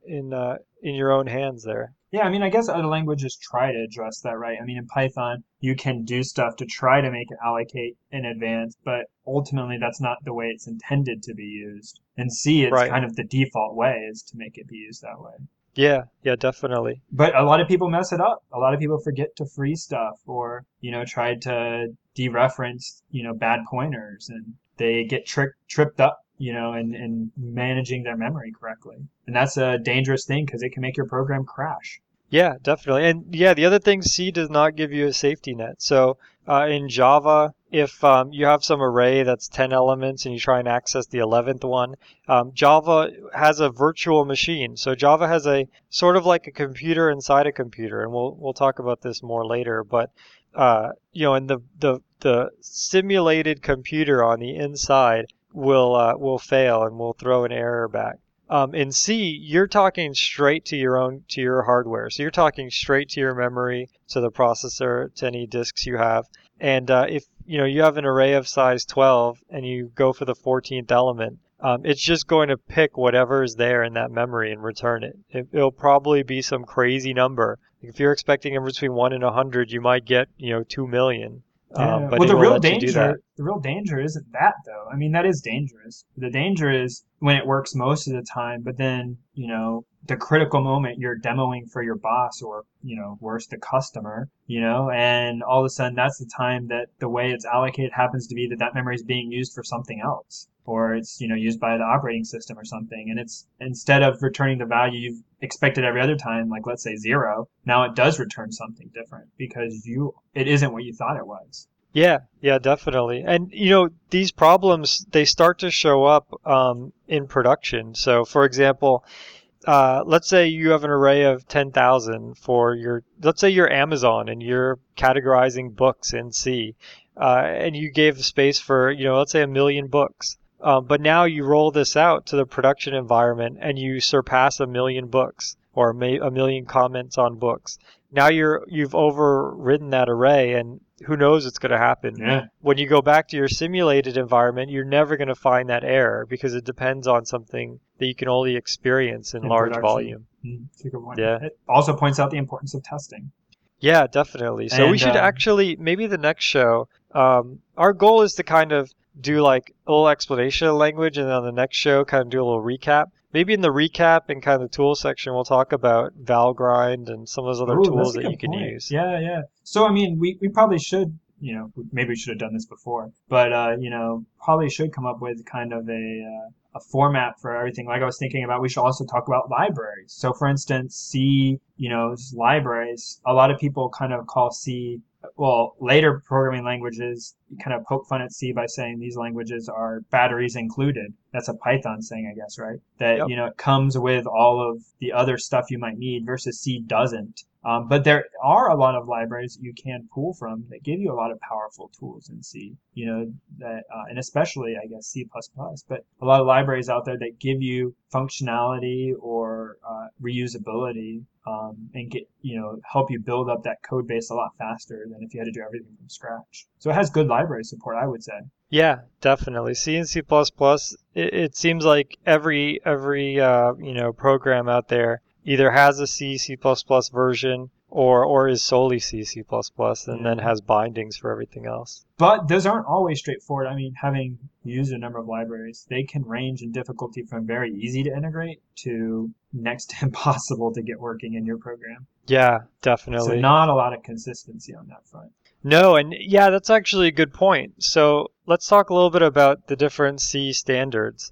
in your own hands there. Yeah, I mean, I guess other languages try to address that, right? I mean, in Python, you can do stuff to try to make it allocate in advance, but ultimately that's not the way it's intended to be used. In C, it's Right. kind of the default way is to make it be used that way. Yeah, yeah, definitely. But a lot of people mess it up. A lot of people forget to free stuff or, try to dereference, bad pointers and they get tripped up, in managing their memory correctly. And that's a dangerous thing because it can make your program crash. Yeah, definitely. And yeah, the other thing, C does not give you a safety net. So in Java, if you have some array that's 10 elements and you try and access the 11th one, Java has a virtual machine. So Java has a sort of like a computer inside a computer, and we'll talk about this more later. But and the simulated computer on the inside will fail and will throw an error back. In C, you're talking straight to your hardware. So you're talking straight to your memory, to the processor, to any disks you have. And if you have an array of size 12 and you go for the 14th element, it's just going to pick whatever is there in that memory and return it. It'll probably be some crazy number. If you're expecting a number between 1 and 100, you might get 2 million. Yeah. But Well, it will let you do that. the real danger isn't that though. I mean, that is dangerous. The danger is when it works most of the time, but then, the critical moment you're demoing for your boss or, worse, the customer, and all of a sudden that's the time that the way it's allocated happens to be that that memory is being used for something else. Or it's, used by the operating system or something. And it's instead of returning the value you've expected every other time, like let's say 0, now it does return something different because it isn't what you thought it was. Yeah, yeah, definitely. And these problems they start to show up in production. So, for example, let's say you have an array of 10,000 for let's say you're Amazon and you're categorizing books in C, and you gave space for let's say 1 million books. But now you roll this out to the production environment and you surpass 1 million books or 1 million comments on books. Now you've overridden that array, and who knows what's going to happen. Yeah, When you go back to your simulated environment, you're never going to find that error because it depends on something that you can only experience in in large production. volume. That's a good point. Yeah. It also points out the importance of testing. Yeah, definitely. So we And should actually, maybe the next show, our goal is to kind of do like a little explanation of language, and then on the next show, kind of do a little recap. maybe in the recap and kind of tool section, we'll talk about Valgrind and some of those other Oh, that's tools a that you good can point. use. Yeah, yeah. So, I mean, we probably should, maybe we should have done this before, but, probably should come up with kind of a format for everything. Like I was thinking about, we should also talk about libraries. So, for instance, C, libraries, a lot of people kind of call C, well, later programming languages kind of poke fun at C by saying these languages are batteries included. That's a Python saying, I guess, right? That, Yep. it comes with all of the other stuff you might need versus C doesn't. But there are a lot of libraries that you can pull from that give you a lot of powerful tools in C, and especially, I guess, C++, but a lot of libraries out there that give you functionality or reusability and help you build up that code base a lot faster than if you had to do everything from scratch. So it has good library support, I would say. Yeah, definitely. C and C++, it seems like every program out there either has a C, C++ version or is solely C, C++, and then Yeah. has bindings for everything else. But those aren't always straightforward. I mean, having used a number of libraries, they can range in difficulty from very easy to integrate to next to impossible to get working in your program. Yeah, So definitely. not a lot of consistency on that front. No, and yeah, that's actually a good point. So let's talk a little bit about the different C standards.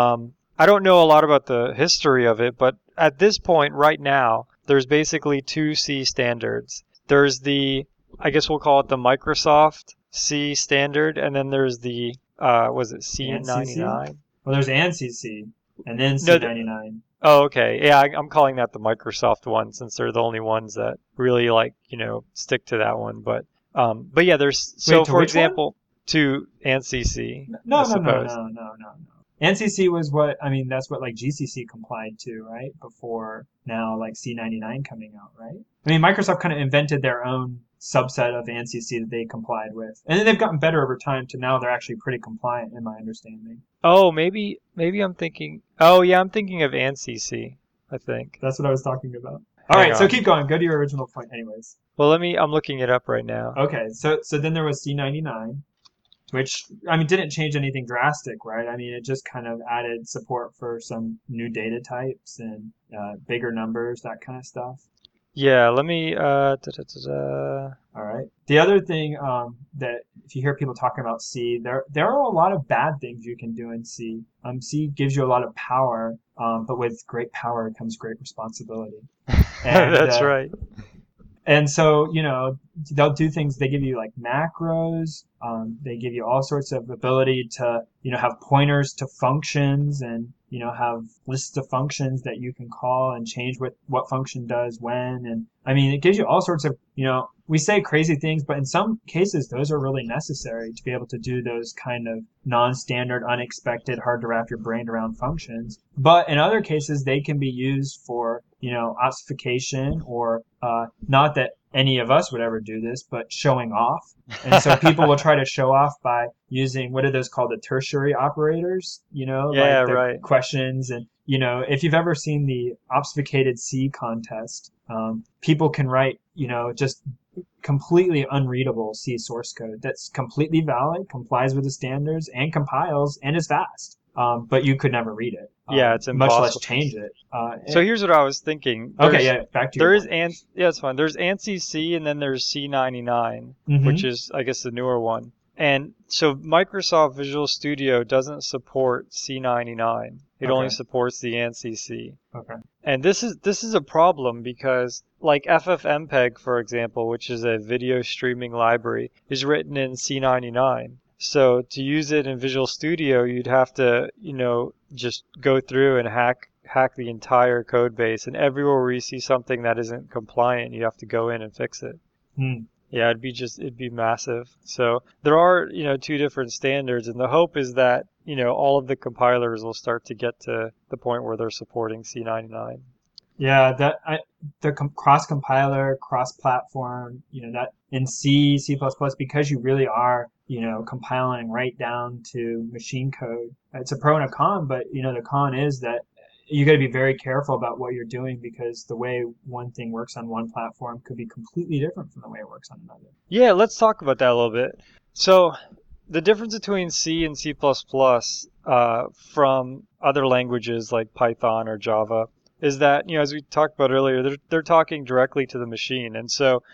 I don't know a lot about the history of it, but at this point, right now, there's basically two C standards. There's the, I guess we'll call it the Microsoft C standard, and then there's the, was it ANSI? C99? Well, there's ANSI and then No, C99. oh, okay. Yeah, I'm calling that the Microsoft one since they're the only ones that really stick to that one. But yeah, there's Wait, so to for which one? example, to ANSI, I No, no, no, suppose. no, no, no, no. NCC was what, I mean, that's what like GCC complied to, right? Before now, like C99 coming out, right? I mean, Microsoft kind of invented their own subset of ANSI that they complied with. And then they've gotten better over time to now they're actually pretty compliant, in my understanding. Oh, maybe I'm thinking. Oh yeah, I'm thinking of ANSI, I think. That's what I was talking about. All Hang right, so on. keep going. Go to your original point, anyways. Well, I'm looking it up right now. Okay, so then there was C99, which I mean didn't change anything drastic, right? I mean it just kind of added support for some new data types and bigger numbers, that kind of stuff. Yeah, let me. Da. All right. The other thing that if you hear people talking about C, there are a lot of bad things you can do in C. C gives you a lot of power, but with great power comes great responsibility. And That's right. And so, they'll do things, they give you like macros, they give you all sorts of ability to, have pointers to functions and, have lists of functions that you can call and change what function does when. And I mean, it gives you all sorts of, we say crazy things, but in some cases, those are really necessary to be able to do those kind of non-standard, unexpected, hard to wrap your brain around functions. But in other cases, they can be used for, ossification or not that any of us would ever do this, but showing off. And so people will try to show off by using what are those called, the tertiary operators, Yeah, like the right. questions. And, if you've ever seen the obfuscated C contest, people can write, just completely unreadable C source code that's completely valid, complies with the standards, and compiles and is fast. But you could never read it, Yeah, it's much less impossible. change it. So here's what I was thinking. Okay, yeah, back to your There is point. yeah, it's fine. There's ANSI C and then there's C99, which Hmm. is I guess the newer one. And so Microsoft Visual Studio doesn't support C99. It only Okay, supports the ANSI C. okay. And this is a problem because like FFmpeg, for example, which is a video streaming library, is written in C99. So to use it in Visual Studio, you'd have to, just go through and hack the entire code base, and everywhere where you see something that isn't compliant, you have to go in and fix it. Hmm. Yeah, it'd be massive. So there are, two different standards, and the hope is that, all of the compilers will start to get to the point where they're supporting C99. Yeah, the cross compiler, cross platform, that in C, C++, because you really are, compiling right down to machine code. It's a pro and a con, but the con is that you got to be very careful about what you're doing because the way one thing works on one platform could be completely different from the way it works on another. Yeah, let's talk about that a little bit. So the difference between C and C++ from other languages like Python or Java is that, as we talked about earlier, they're talking directly to the machine. And so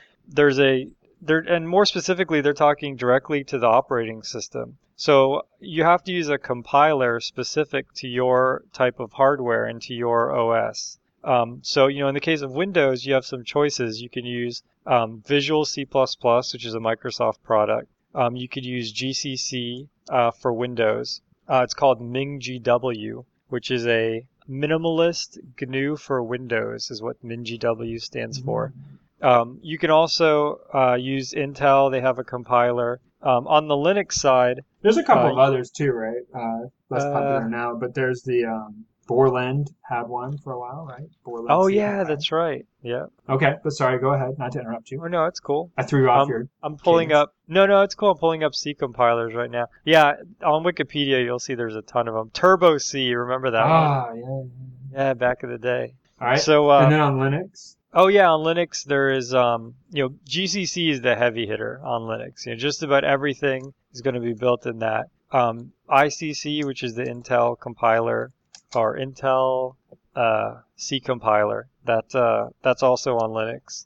and more specifically, they're talking directly to the operating system. So you have to use a compiler specific to your type of hardware and to your OS. So, in the case of Windows, you have some choices. You can use Visual C++, which is a Microsoft product. You could use GCC for Windows. It's called MinGW, which is a minimalist GNU for Windows, is what MinGW stands for. You can also use Intel. They have a compiler. On the Linux side, there's a couple of others too, right? Less popular now, but there's the Borland had one for a while, right? Borland yeah, that's right. Yeah. Okay, but sorry, go ahead. Not to interrupt you. Oh, no, it's cool. I threw you off your. I'm pulling up. No, it's cool. I'm pulling up C compilers right now. Yeah, on Wikipedia you'll see there's a ton of them. Turbo C, remember that one? Yeah. Yeah, back in the day. All right. So and then on Linux. Oh yeah, on Linux there is GCC is the heavy hitter on Linux. Just about everything is going to be built in that. ICC, which is the Intel compiler, or Intel C compiler, that's also on Linux.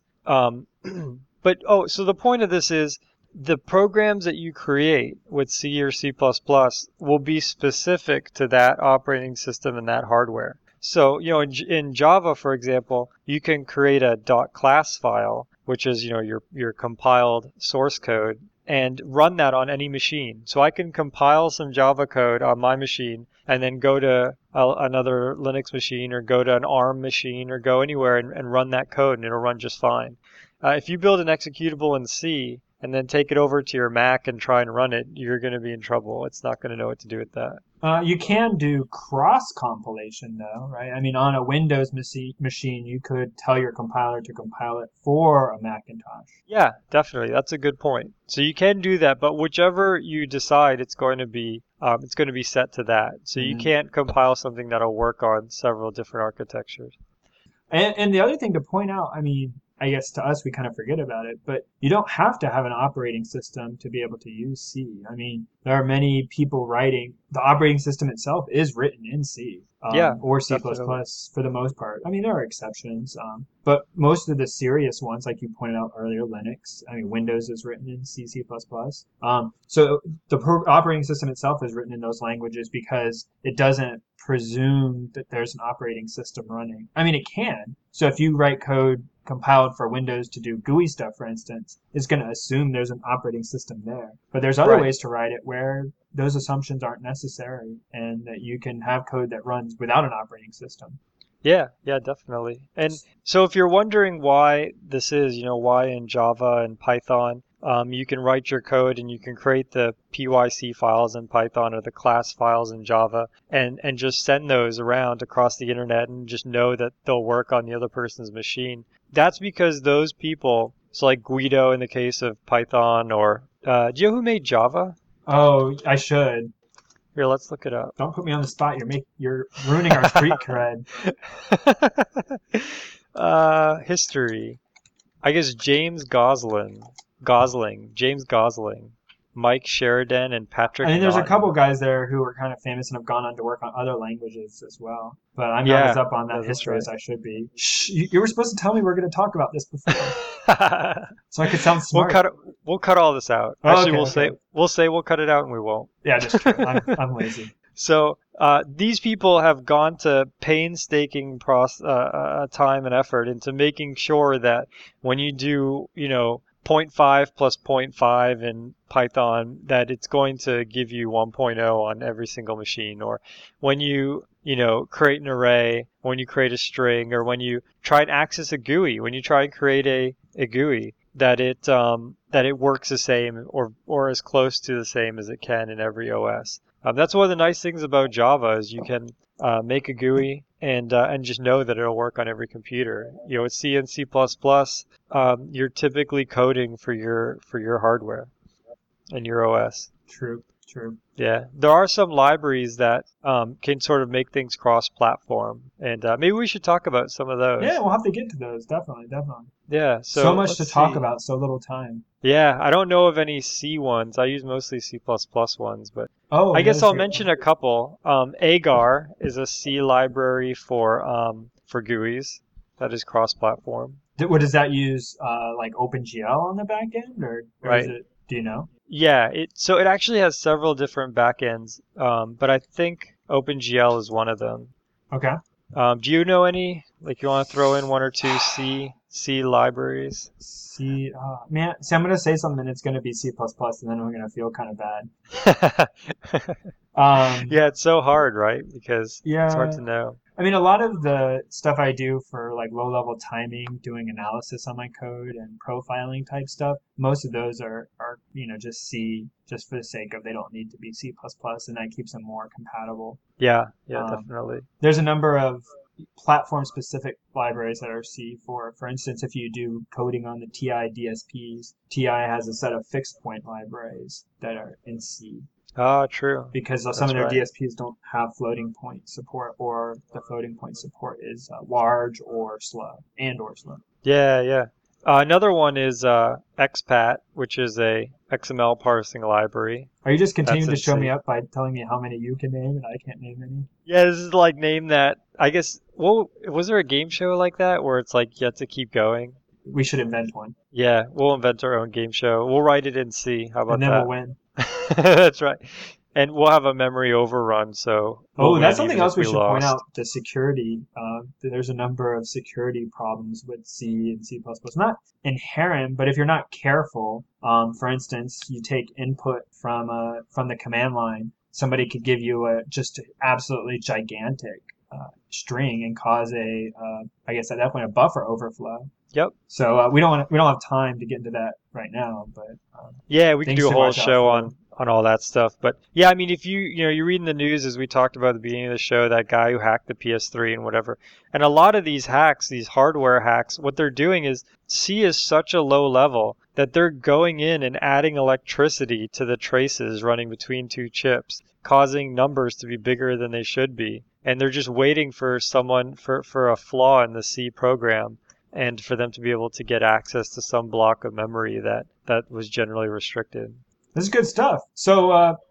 So the point of this is the programs that you create with C or C++ will be specific to that operating system and that hardware. So, in Java, for example, you can create a .class file, which is, your compiled source code, and run that on any machine. So I can compile some Java code on my machine and then go to another Linux machine or go to an ARM machine or go anywhere and run that code, and it'll run just fine. If you build an executable in C and then take it over to your Mac and try and run it, you're going to be in trouble. It's not going to know what to do with that. You can do cross-compilation, though, right? I mean, on a Windows machine, you could tell your compiler to compile it for a Macintosh. Yeah, definitely. That's a good point. So you can do that, but whichever you decide, it's going to be set to that. So you can't compile something that'll work on several different architectures. And the other thing to point out, I mean, I guess to us, we kind of forget about it, but you don't have to have an operating system to be able to use C. I mean, there are many people writing, the operating system itself is written in C. Or C++ definitely. for the most part. I mean, there are exceptions, but most of the serious ones, like you pointed out earlier, Linux, I mean, Windows is written in C, C++. So the operating system itself is written in those languages because it doesn't presume that there's an operating system running. I mean, it can. So if you write code compiled for Windows to do GUI stuff, for instance, it's going to assume there's an operating system there. But there's other ways to write it where those assumptions aren't necessary and that you can have code that runs without an operating system. Yeah, definitely. And so if you're wondering why this is, why in Java and Python, you can write your code and you can create the PYC files in Python or the class files in Java and just send those around across the internet and just know that they'll work on the other person's machine. That's because those people, so like Guido in the case of Python, or do you know who made Java? Oh, I should. Here, let's look it up. Don't put me on the spot. You're ruining our street cred. History. I guess James Gosling, Mike Sheridan, and Patrick. I mean, there's Naughton. a couple guys there who are kind of famous and have gone on to work on other languages as well. But I'm not as up on that history as I should be. Shh, you were supposed to tell me we're going to talk about this before, so I could sound smart. We'll cut all this out. Actually, we'll say we'll cut it out, and we won't. Yeah, that's true. I'm lazy. So these people have gone to painstaking time and effort into making sure that when you do, 0.5 plus 0.5 in Python, that it's going to give you 1.0 on every single machine. Or when you, create an array, when you create a string, or when you try and access a GUI, when you try and create a GUI, that it works the same or as close to the same as it can in every OS. That's one of the nice things about Java is you can make a GUI and just know that it'll work on every computer. With C and C++, you're typically coding for your hardware and your OS. True. True. Yeah, there are some libraries that can sort of make things cross-platform, and maybe we should talk about some of Yeah, those. we'll have to get to those. Definitely, definitely. Yeah, So so much let's to talk see. about, so little time. Yeah, I don't know of any C ones. I use mostly C++ ones, but Oh, I yeah, guess that's a I'll great mention point. a couple. Agar is a C library for GUIs that is cross-platform, What does that use? Like OpenGL on the back end, or is right? it? Do you know? Yeah, it actually has several different backends, but I think OpenGL is one of them. Okay. Do you know any? Like you want to throw in one or two C libraries? C, man, see, I'm gonna say something. It's gonna be C++, and then I'm gonna feel kind of bad. Um, Yeah, it's so hard, right? Because it's hard yeah, to know. I mean, a lot of the stuff I do for like low-level timing, doing analysis on my code and profiling type stuff, most of those are just C, just for the sake of they don't need to be C++, and that keeps them more compatible. Yeah, yeah, Um, definitely. there's a number of platform-specific libraries that are C. For instance, if you do coding on the TI DSPs, TI has a set of fixed point libraries that are in C Ah, true. because some of That's their right. DSPs don't have floating point support, or the floating point support is large or slow or slow. Yeah, yeah. Another one is XPath, which is a XML parsing library. Are you just That's continuing to in show me C. up by telling me how many you can name and I can't name any? Yeah, this is like name that. I guess. Well, was there a game show like that where it's like you have to keep going? We should invent one, Yeah, we'll invent our own game show. We'll write it in C. How and about then we'll that? win. That's right. And we'll have a memory overrun, so we'll Oh, that's win something even if else we we should point lost. out, the security. There's a number of security problems with C and C++. Not inherent, but if you're not careful, for instance, you take input from the command line, somebody could give you a just absolutely gigantic string and cause I guess at that point, a buffer overflow. Yep. So we don't have time to get into that right now, but Yeah, we could things do a to whole watch out show for. on all that stuff. But yeah, I mean, if you read in the news as we talked about at the beginning of the show, that guy who hacked the PS3 and whatever, and a lot of these hacks, these hardware hacks, what they're doing is C is such a low level that they're going in and adding electricity to the traces running between two chips, causing numbers to be bigger than they should be. And they're just waiting for someone for a flaw in the C program and for them to be able to get access to some block of memory that was generally restricted. This is good stuff. So,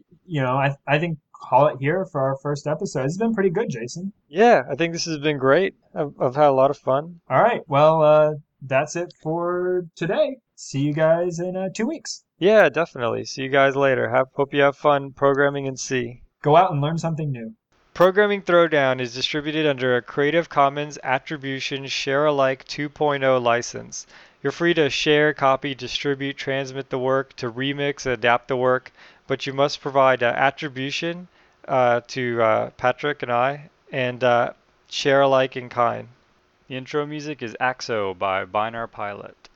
I think call it here for our first episode. It's been pretty good, Jason. Yeah, I think this has been great. I've had a lot of fun. All right. Well, that's it for today. See you guys in 2 weeks. Yeah, definitely. See you guys later. Hope you have fun programming in C. Go out and learn something new. Programming Throwdown is distributed under a Creative Commons Attribution Share Alike 2.0 license. You're free to share, copy, distribute, transmit the work, to remix, adapt the work, but you must provide attribution to Patrick and I, and share alike in kind. The intro music is Axo by Binar Pilot.